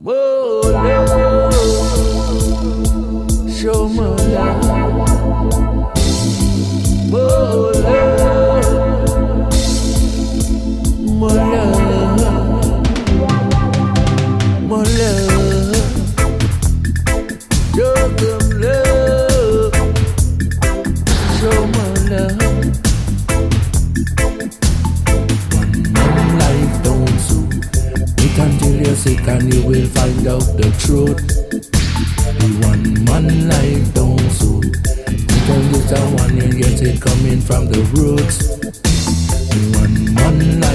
Whoa, love, show my love. Whoa, love, more love, more love. Show them love, show my love. One life don't suit. Wait until you're sick and you will find out the truth. The one man life don't suit. Because it's a one you get it coming from the roots. The one man life